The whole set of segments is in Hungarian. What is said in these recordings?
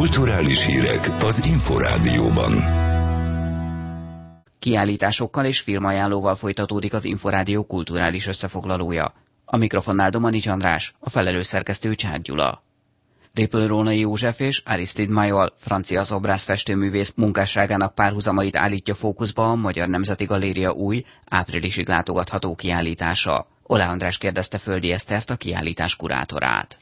Kulturális hírek az Inforádióban. Kiállításokkal és filmajánlóval folytatódik az Inforádió kulturális összefoglalója. A mikrofonnál Domanics András, a felelős szerkesztő Csák Gyula. Ripple Rónai József és Aristide Maillol, francia szobrász festőművész munkásságának párhuzamait állítja fókuszba a Magyar Nemzeti Galéria új, áprilisig látogatható kiállítása. Olá András kérdezte Földi Esztert, a kiállítás kurátorát.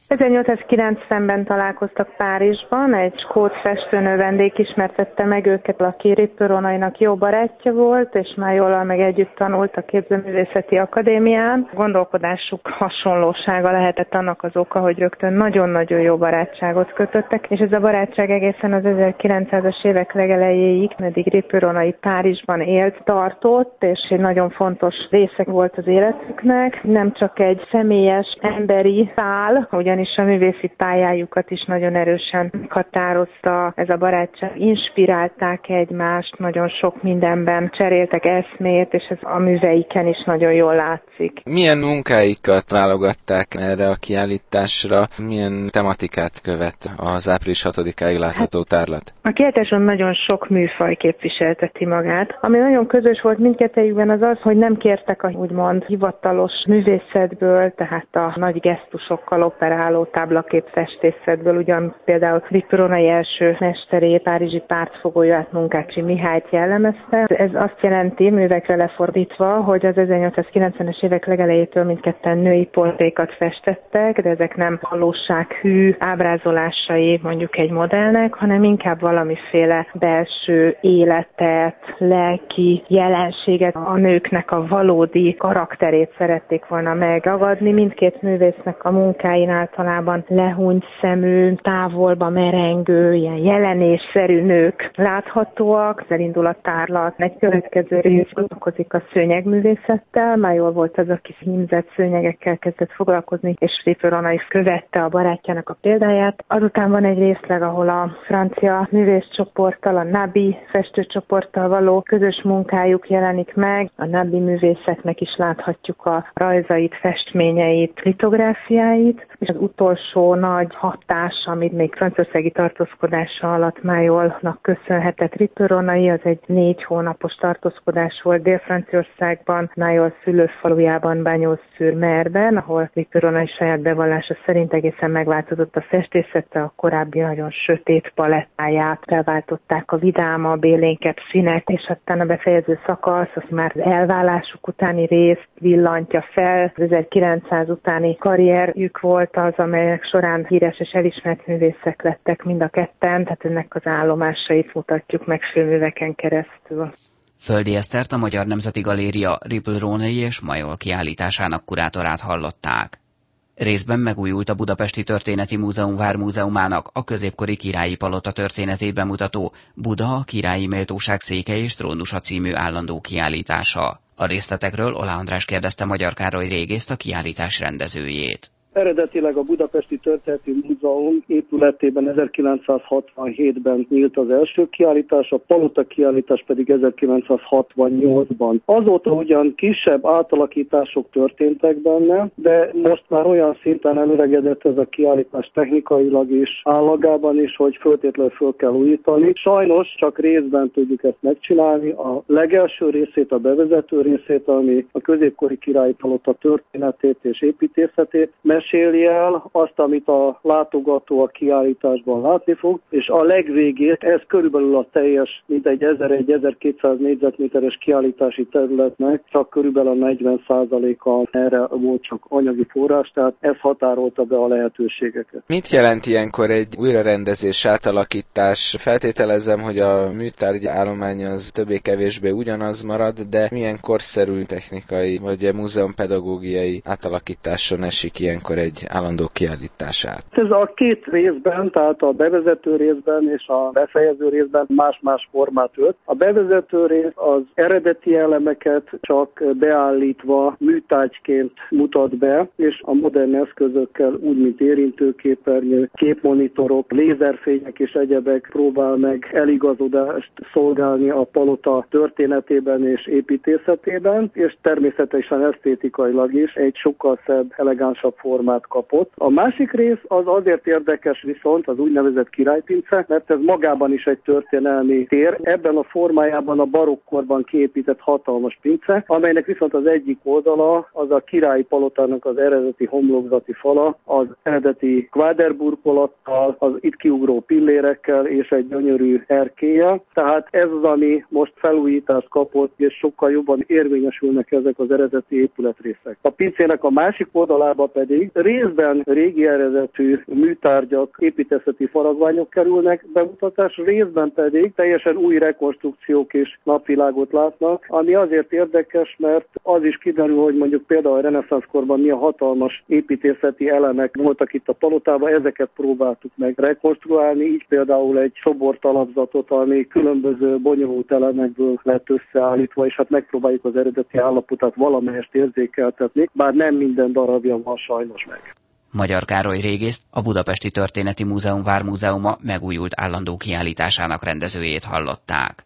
1890-ben találkoztak Párizsban, egy skót festőnő vendég ismertette meg őket, aki Ripple Rónainak jó barátja volt, és Maillollal meg együtt tanult a Képzőművészeti Akadémián. Gondolkodásuk hasonlósága lehetett annak az oka, hogy rögtön nagyon-nagyon jó barátságot kötöttek, és ez a barátság egészen az 1900-as évek legelejéig, meddig Ripple Rónai Párizsban élt, tartott, és egy nagyon fontos része volt az életüknek. Nem csak egy személyes, emberi szál, ugyanis a művészi pályájukat is nagyon erősen határozta ez a barátság. Inspirálták egymást, nagyon sok mindenben cseréltek eszmét, és ez a műveiken is nagyon jól látszik. Milyen munkáikat válogatták erre a kiállításra? Milyen tematikát követ az április 6-áig látható tárlat? A kiállításon nagyon sok műfaj képviselteti magát. Ami nagyon közös volt mindkettejükben az az, hogy nem kértek a úgymond hivatalos művészetből, tehát a nagy gesztusokkal operáló táblaképfestészetből, ugyan például Ripple Rónai első mesterét, párizsi pártfogóját, Munkácsi Mihályt jellemezte. Ez azt jelenti, művekre lefordítva, hogy az 1890-es évek legelejétől mindketten női portrékat festettek, de ezek nem valósághű ábrázolásai mondjuk egy modellnek, hanem inkább valamiféle belső életet, lelki jelenséget, a nőknek a valódi karakterét szerették volna megragadni. Mindkét művésznek a munkáin általában lehúnyt szemű, távolba merengő, ilyen jelenésszerű nők láthatóak. Elindul a tárlat. Egy következő rész foglalkozik a szőnyegművészettel. Mailloll volt az, aki hímzett szőnyegekkel kezdett foglalkozni, és Ripple Rónai követte a barátjának a példáját. Azután van egy részleg, ahol a francia művészcsoporttal, a Nabi festőcsoporttal való közös munkájuk jelenik meg. A Nabi művészeknek is láthatjuk a rajzait, festményeit, litográfiáit, és az utolsó nagy hatás, amit még franciaországi tartózkodása alatt Maillollnak köszönhetett Ripple Rónai, az egy 4 hónapos tartózkodás volt Dél-Franciaországban, Mailloll szülőfalujában, Bagnols-sur-Merben, ahol Ripple Rónai saját bevallása szerint egészen megváltozott a festészete, a korábbi nagyon sötét palettáját felváltották a vidámabb, élénkebb színek, és aztán a befejező szakasz, az már az elválásuk utáni részt villantja fel. Az 1900 utáni karrierjük volt az, amelyek során híres és elismert művészek lettek mind a ketten, tehát ennek az állomásait mutatjuk meg filmműveken keresztül. Földi Esztert, a Magyar Nemzeti Galéria Ripple Rónai és Mailloll kiállításának kurátorát hallották. Részben megújult a Budapesti Történeti Múzeum Vármúzeumának a középkori királyi palota történetét bemutató Buda, a királyi méltóság széke és trónusa című állandó kiállítása. A részletekről Olá András kérdezte Magyar Károly régészt, a kiállítás rendezőjét. Eredetileg a Budapesti Történeti Múzeum épületében 1967-ben nyílt az első kiállítás, a palota kiállítás pedig 1968-ban. Azóta ugyan kisebb átalakítások történtek benne, de most már olyan szinten előregedett ez a kiállítás technikailag is, állagában is, hogy föltétlenül föl kell újítani. Sajnos csak részben tudjuk ezt megcsinálni. A legelső részét, a bevezető részét, ami a középkori királyi palota történetét és építészetét meséli el, azt, amit a látogató a kiállításban látni fog, és a legvégét, ez körülbelül a teljes, mintegy 1100-1200 négyzetméteres kiállítási területnek csak körülbelül a 40%-a erre volt csak anyagi forrás, tehát ez határolta be a lehetőségeket. Mit jelent ilyenkor egy újrarendezés, átalakítás? Feltételezem, hogy a műtárgy állomány az többé-kevésbé ugyanaz marad, de milyen korszerű technikai vagy múzeumpedagógiai átalakításon esik ilyenkor egy állandó kiállítását? Ez a két részben, tehát a bevezető részben és a befejező részben más-más formát ölt. A bevezető rész az eredeti elemeket csak beállítva műtárgyként mutat be, és a modern eszközökkel úgy, mint érintőképernyő, képmonitorok, lézerfények és egyebek próbál meg eligazodást szolgálni a palota történetében és építészetében, és természetesen esztétikailag is egy sokkal szebb, elegánsabb formát formát kapott. A másik rész az azért érdekes viszont, az úgynevezett királypince, mert ez magában is egy történelmi tér. Ebben a formájában a barokkorban kiépített hatalmas pince, amelynek viszont az egyik oldala az a királyi palotának az eredeti homlokzati fala, az eredeti kváderburkolattal, az itt kiugró pillérekkel és egy gyönyörű erkéllyel. Tehát ez az, ami most felújítást kapott, és sokkal jobban érvényesülnek ezek az eredeti épületrészek. A pincének a másik oldalába pedig részben régi eredetű műtárgyak, építészeti faragványok kerülnek bemutatás, részben pedig teljesen új rekonstrukciók és napvilágot látnak, ami azért érdekes, mert az is kiderül, hogy mondjuk például a reneszánszkorban milyen hatalmas építészeti elemek voltak itt a palotában, ezeket próbáltuk meg rekonstruálni, így például egy szobortalapzatot, ami különböző bonyolult elemekből lett összeállítva, és hát megpróbáljuk az eredeti állapotát valamelyest érzékeltetni, bár nem minden darabja van sajnos meg. Magyar Károly régészt, a Budapesti Történeti Múzeum Vármúzeuma megújult állandó kiállításának rendezőjét hallották.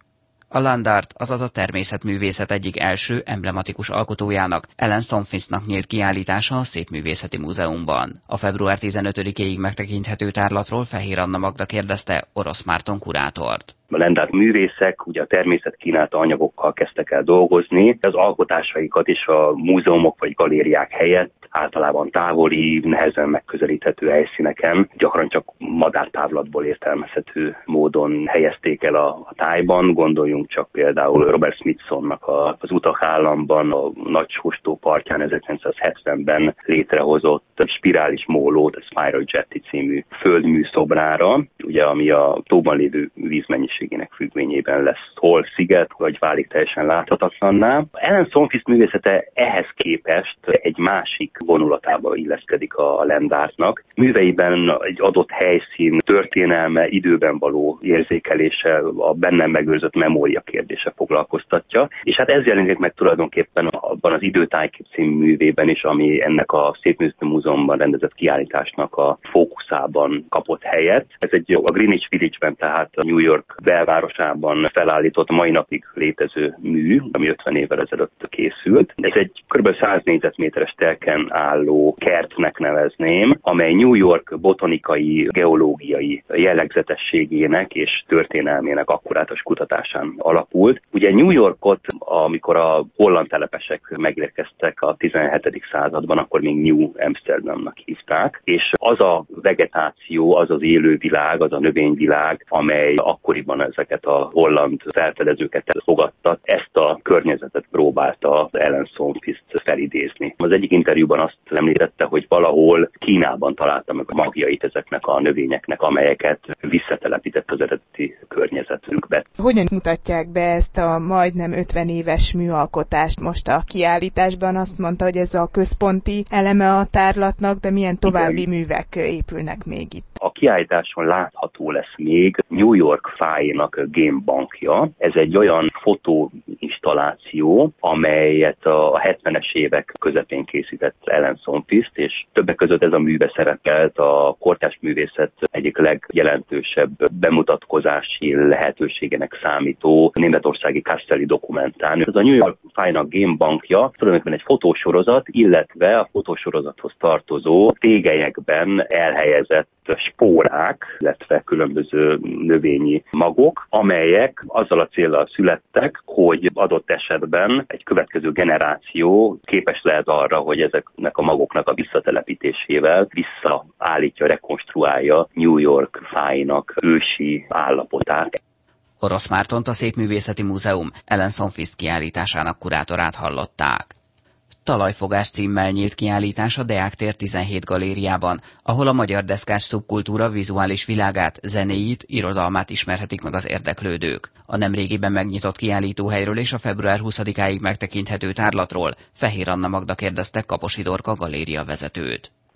A Landart, azaz a természetművészet egyik első emblematikus alkotójának, Ellen Sonfiestnak nyílt kiállítása a Szépművészeti Múzeumban. A február 15-éig megtekinthető tárlatról Fehér Anna Magda kérdezte Orosz Márton kurátort. A Landart művészek ugye a természet kínálta anyagokkal kezdtek el dolgozni, az alkotásaikat is a múzeumok vagy galériák helyett általában távoli, nehezen megközelíthető helyszíneken, gyakran csak madártávlatból értelmezhető módon helyezték el a tájban. Gondoljunk csak például Robert Smithsonnak az Utak államban, a Nagy Sóstó partján 1970-ben létrehozott spirális mólót, a Spiral Jetty című földműszobrára, ugye, ami a tóban lévő vízmennyiségének függvényében lesz hol sziget, vagy válik teljesen láthatatlanná. Ellen Sonfiest művészete ehhez képest egy másik vonulatába illeszkedik a Landartnak. Műveiben egy adott helyszín történelme, időben való érzékelése, a bennem megőrzött memória kérdése foglalkoztatja, és hát ez jelenik meg tulajdonképpen abban az Időtájkép című művében is, ami ennek a Szépművészeti Múzeumban rendezett kiállításnak a fókuszában kapott helyet. Ez a Greenwich Village-ben, tehát a New York belvárosában felállított, mai napig létező mű, ami 50 évvel ezelőtt készült. Ez egy kb. 100 négyzetméteres telken álló kertnek nevezném, amely New York botanikai, geológiai jellegzetességének és történelmének akkurátus kutatásán alapult. Ugye New Yorkot, amikor a holland telepesek megérkeztek a 17. században, akkor még New Amsterdamnak hívták, és az a vegetáció, az az élővilág, az a növényvilág, amely akkoriban ezeket a holland felfedezőket fogadta, ezt a környezetet próbálta Ellen Sonfiest felidézni. Az egyik interjúban azt említette, hogy valahol Kínában találta meg a magjait ezeknek a növényeknek, amelyeket visszatelepített az eredeti környezetükbe. Hogyan mutatják be ezt a majdnem 50 éves műalkotást most a kiállításban? Azt mondta, hogy ez a központi eleme a tárlatnak, de milyen további művek épülnek még itt? A kiállításon látható lesz még New York fájénak Game Bankja. Ez egy olyan fotóinstalláció, amelyet a 70-es évek közepén készített Ellen Sonfiest, és többek között ez a műve szerepelt a kortárs művészet egyik legjelentősebb bemutatkozási lehetőségének számító németországi Castelli dokumentán. Ez a New York fájnak Game Bankja tulajdonképpen egy fotósorozat, illetve a fotósorozathoz tartozó tégelyekben elhelyezett spórák, illetve különböző növényi magok, amelyek azzal a céllal születtek, hogy adott esetben egy következő generáció képes lehet arra, hogy ezeknek a magoknak a visszatelepítésével visszaállítja, rekonstruálja New York fájnak ősi állapotát. Orosz Mártont, a Szépművészeti Múzeum Ellen Sonfiest kiállításának kurátorát hallották. Talajfogás címmel nyílt kiállítás a Deák tér 17 galériában, ahol a magyar deszkás szubkultúra vizuális világát, zenéjét, irodalmát ismerhetik meg az érdeklődők. A nemrégiben megnyitott kiállítóhelyről és a február 20-áig megtekinthető tárlatról Fehér Anna Magda kérdezte Kaposi Dorka galéria vezetőt.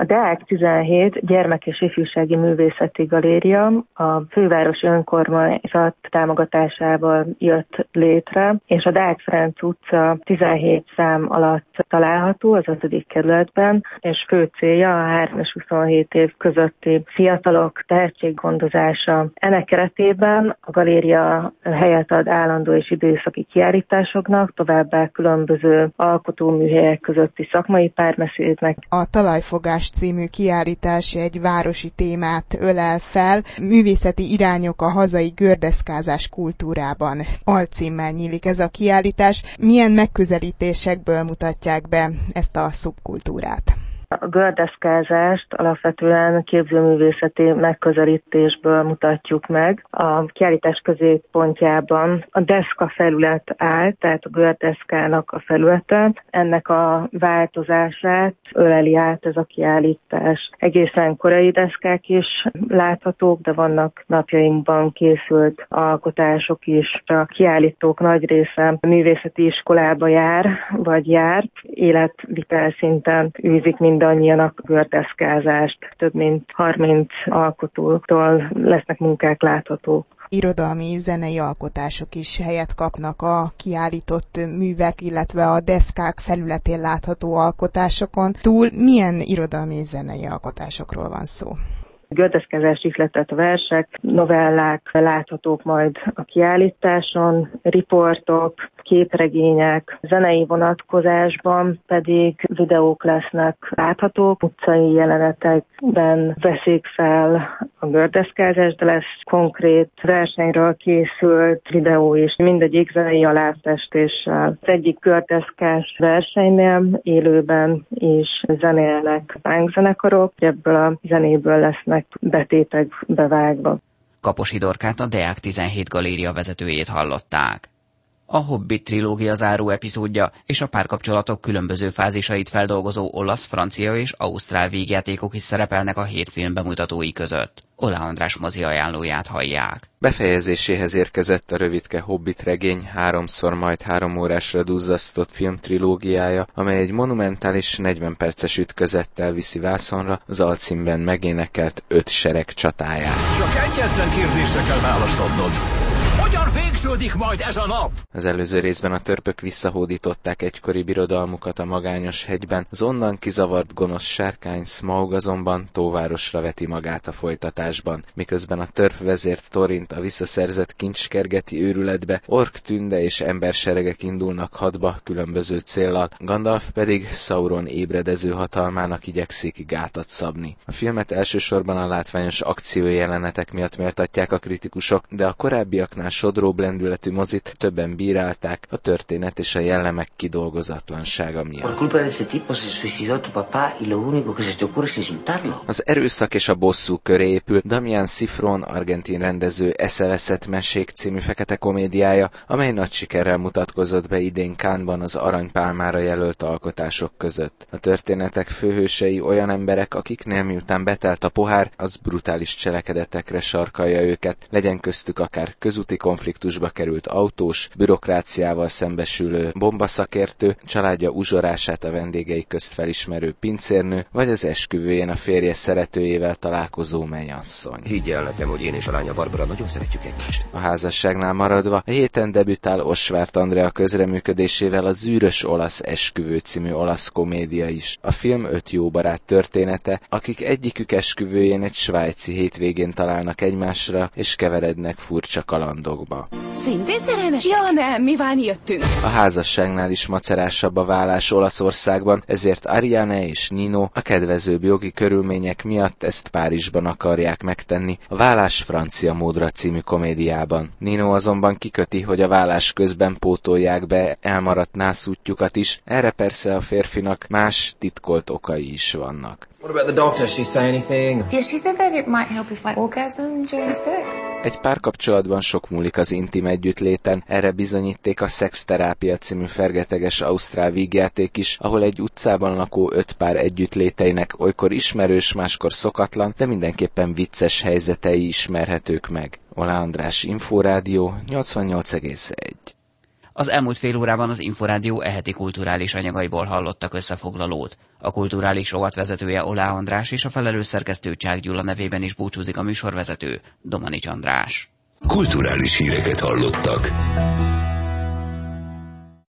A Deák 17 gyermek- és ifjúsági művészeti galéria a fővárosi önkormányzat támogatásával jött létre, és a Deák Ferenc utca 17 szám alatt található az 5. kerületben, és fő célja a 3 és 27 év közötti fiatalok tehetséggondozása. Ennek keretében a galéria helyet ad állandó és időszaki kiállításoknak, továbbá különböző alkotóműhelyek közötti szakmai párbeszédnek. A Talajfogás című kiállítás egy városi témát ölel fel, művészeti irányok a hazai gördeszkázás kultúrában alcímmel nyílik ez a kiállítás. Milyen megközelítésekből mutatják be ezt a szubkultúrát? A gördeszkázást alapvetően képzőművészeti megközelítésből mutatjuk meg. A kiállítás középpontjában a deszka felület áll, tehát a gördeszkának a felülete. Ennek a változását öleli át ez a kiállítás. Egészen korai deszkák is láthatók, de vannak napjainkban készült alkotások is. A kiállítók nagy része művészeti iskolába jár, vagy járt, életvitel szinten űzik mindannyian a gördeszkázást. Több mint 30 alkotótól lesznek munkák láthatók. Irodalmi, zenei alkotások is helyet kapnak a kiállított művek, illetve a deszkák felületén látható alkotásokon túl. Milyen irodalmi és zenei alkotásokról van szó? Gördeszkázás ihletett versek, novellák láthatók majd a kiállításon, riportok, képregények, zenei vonatkozásban pedig videók lesznek láthatók. Utcai jelenetekben veszik fel a gördeszkázást, de lesz konkrét versenyről készült videó is, mindegyik zenei aláfestéssel. Az egyik gördeszkás versenynél élőben is zenélnek tánczenekarok, ebből a zenéből lesznek betétek bevágva. Kaposi Dorkát, a Deák 17 galéria vezetőjét hallották. A Hobbit trilógia záró epizódja és a párkapcsolatok különböző fázisait feldolgozó olasz, francia és ausztrál vígjátékok is szerepelnek a 7 film bemutatói között. Ola András mozi ajánlóját hallják. Befejezéséhez érkezett a rövidke Hobbit regény 3x majd 3 órásra duzzasztott film trilógiája, amely egy monumentális 40 perces ütközettel viszi vászonra az alcímben megénekelt 5 sereg csatáját. Csak egyetlen kérdésre kell választ adnod. Hogyan végződik majd ez a nap? Az előző részben a törpök visszahódították egykori birodalmukat a magányos hegyben, az onnan kizavart gonosz sárkány Smaug azonban Tóvárosra veti magát a folytatásban, miközben a törpvezért Torint a visszaszerzett kincs kergeti őrületbe, ork tünde és emberseregek indulnak hadba különböző céllal, Gandalf pedig Sauron ébredező hatalmának igyekszik gátat szabni. A filmet elsősorban a látványos akciójelenetek miatt méltatják a kritikusok, de a korábbiaknál sodróbb lendületű mozit többen bírálták a történet és a jellemek kidolgozatlansága miatt. Az erőszak és a bosszú köré épül Damián Szifron, argentin rendező Eszeveszett mesék című fekete komédiája, amely nagy sikerrel mutatkozott be idén Cannesban az Aranypálmára jelölt alkotások között. A történetek főhősei olyan emberek, akiknél miután betelt a pohár, az brutális cselekedetekre sarkalja őket, legyen köztük akár közúti konfliktusba került autós, bürokráciával szembesülő bombaszakértő, családja uzsorását a vendégei közt felismerő pincérnő, vagy az esküvőjén a férje szeretőjével találkozó mennyasszony. Higgy el nekem, hogy én és a lánya Barbara nagyon szeretjük egymást. A házasságnál maradva, a héten debütál Osvárt Andrea közreműködésével a Zűrös olasz esküvő című olasz komédia is. A film 5 jó barát története, akik egyikük esküvőjén egy svájci hétvégén találnak egymásra, és keverednek furcsa kalandokba. Szintén szerelmes? Ja, nem, mi válni jöttünk. A házasságnál is macerásabb a válás Olaszországban, ezért Ariane és Nino a kedvezőbb jogi körülmények miatt ezt Párizsban akarják megtenni a Válás francia módra című komédiában. Nino azonban kiköti, hogy a válás közben pótolják be elmaradt nászútjukat is, erre persze a férfinak más titkolt okai is vannak. What about the doctor? She say anything? Yeah, she said that it might help if I orgasm during sex. Egy párkapcsolatban sok múlik az intim együttléten, erre bizonyíték a Szexterápia című fergeteges ausztrál vígjáték is, ahol egy utcában lakó 5 pár együttléteinek olykor ismerős, máskor szokatlan, de mindenképpen vicces helyzetei ismerhetők meg. Ola András, Inforádió 88,1. Az elmúlt fél órában az Inforádió eheti kulturális anyagaiból hallottak összefoglalót. A kulturális rovatvezetője Olá András és a felelős szerkesztő Csák Gyula nevében is búcsúzik a műsorvezető, Domanics András. Kulturális híreket hallottak.